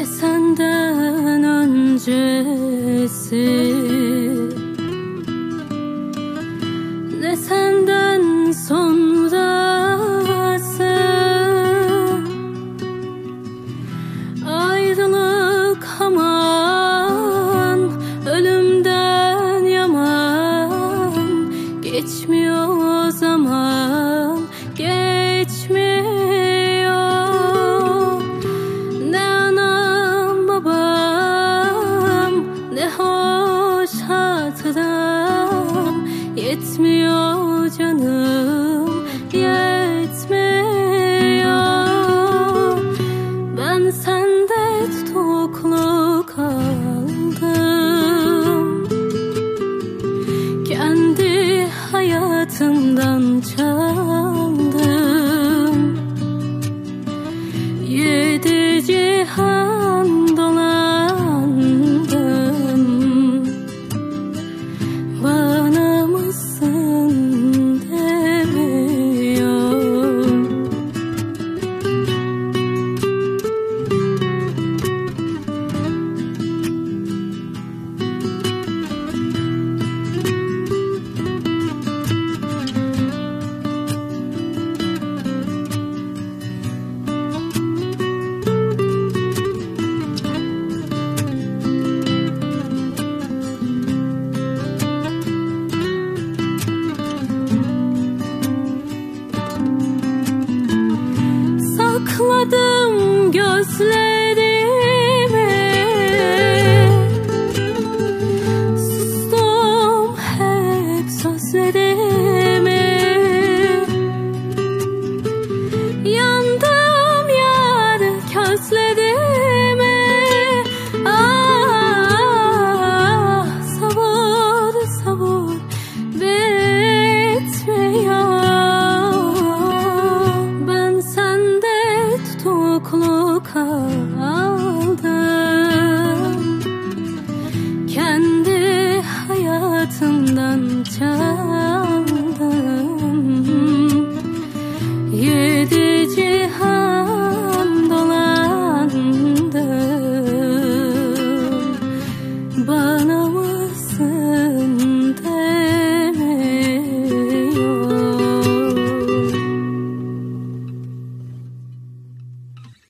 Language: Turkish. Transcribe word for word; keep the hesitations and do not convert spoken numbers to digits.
senden öncesi, ne senden sonrası. Ayrılık aman, ölümden yaman. Geçmiyor zaman, geçmiyor. Ne anam babam, ne hoş hatıram. Yetmiyor canım, yetmiyor. Ben sende tutuklu kaldım, kendi hayatımdan çal.